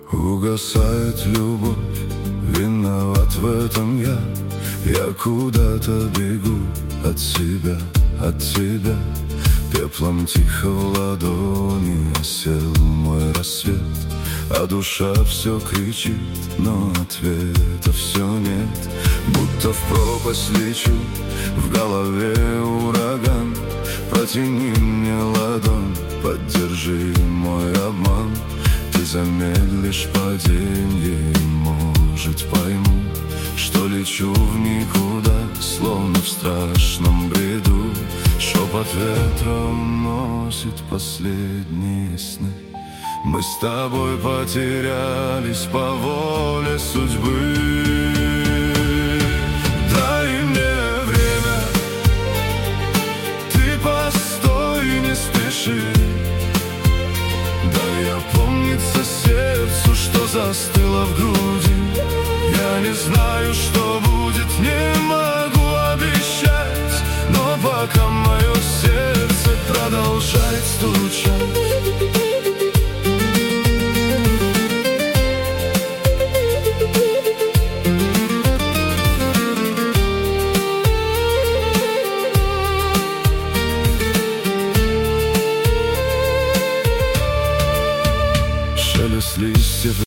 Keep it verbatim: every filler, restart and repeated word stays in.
Угасает любовь, виноват в этом я. Я куда-то бегу от тебя, от тебя. Пеплом тихо в ладони осел мой рассвет, а душа все кричит, но ответа все нет. Будто в пропасть лечу, в голове ураган. Протяни мне ладонь, поддержи мой обман. Ты замедлишь паденье, и, может, пойму, что лечу в никуда, словно в страшном бреду. Шепот ветра уносит последние сны. Мы с тобой потерялись по воле судьбы. Дай мне время, ты постой, не спеши. Дай опомниться сердцу, что застыло в груди. Я не знаю, что будет, не могу обещать, но пока мое сердце продолжает стучать.